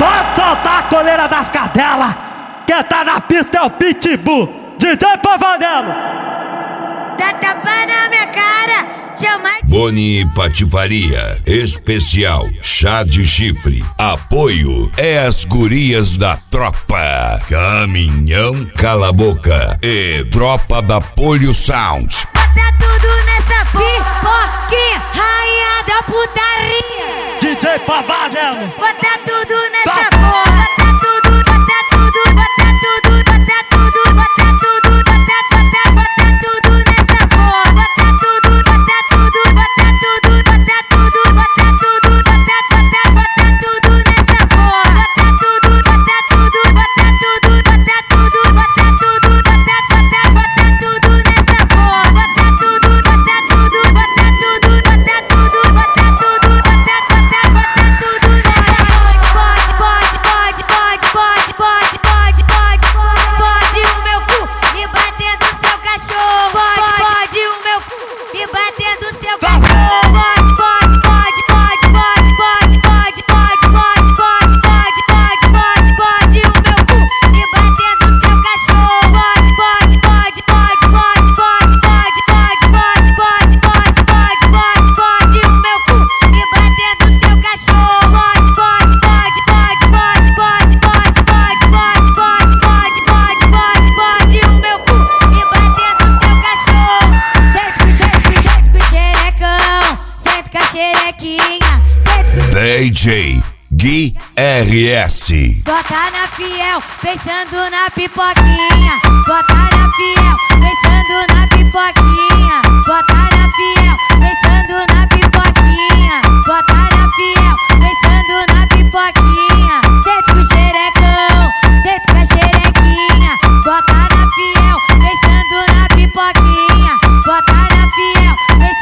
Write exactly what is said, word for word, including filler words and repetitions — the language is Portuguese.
Pode soltar a coleira das cadelas. Quem tá na pista é o Pitbull, D J Pavanello. Dá tapa na minha cara, chama de Boni Patifaria, especial Chá de Chifre. Apoio é as gurias da tropa Caminhão Cala a Boca e Tropa da Polio Sound. Bota tudo nessa pipoquinha, rainha da putaria. D J Pavanello. Bota tudo nessa porra, bota tudo, bota tudo, bota tudo, bota tudo, bota tudo, bota, bota, bota tudo nessa porra, bota tudo, bota tudo, bota tudo, bota tudo, bota tudo, bota, bota, bota tudo nessa porra, bota tudo, bota tudo, bota tudo, bota tudo, bota tudo, bota, bota, bota tudo nessa porra, bota tudo, bota tudo, bota tudo, bota tudo, bota tudo, bota, bota, bota tudo nessa porra. Pode, pode, pode, pode, pode, pode, pode, pode, pode o meu cu me bater no seu cachorro. Pode, pode o meu cu me bater no seu cachorro. Pode, pode, pode, pode, pode, pode, pode, pode, pode, pode, pode, pode, pode, pode o meu cu me bater no seu cachorro. Pode, pode, pode, pode, pode, pode, pode, pode, pode, pode, pode, pode, pode, pode o meu cu me bater no seu cachorro. Pode, pode, pode, pode, pode, pode, pode, pode, pode, pode, pode, pode, pode, pode o meu cu me bater no seu cachorro. Sente com jeito, com jeito, com xerecão. Sente com a xerequinha. Sente com D J Gui R S. Bota na fiel, pensando na pipoquinha. Bota na fiel, pensando na pipoquinha. Bota na fiel, pensando na pipoquinha. Bota na fiel, pensando na pipoquinha. Sente com o xerecão, sente com a xerequinha. Bota na fiel, pensando na pipoquinha. Bota na fiel, pensando